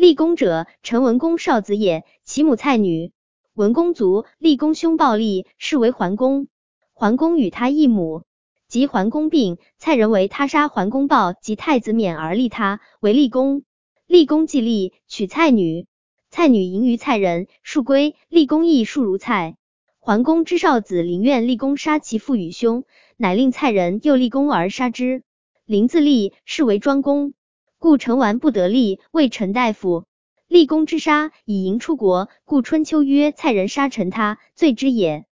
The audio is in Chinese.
厉公者，陈文公少子也，其母蔡女。文公卒，厉公兄暴厉，是为桓公。桓公与他异母。及桓公病，蔡人为他杀桓公豹及太子免而立他为厉公。厉公既立，娶蔡女。蔡女淫于蔡人，数归，厉公亦数如蔡。桓公之少子临愿厉公杀其父与兄，乃令蔡人诱厉公而杀之。临自立，是为庄公。故成完不得立，谓陈大夫。厉公之杀，以淫出国，故春秋曰蔡人杀陈他，罪之也。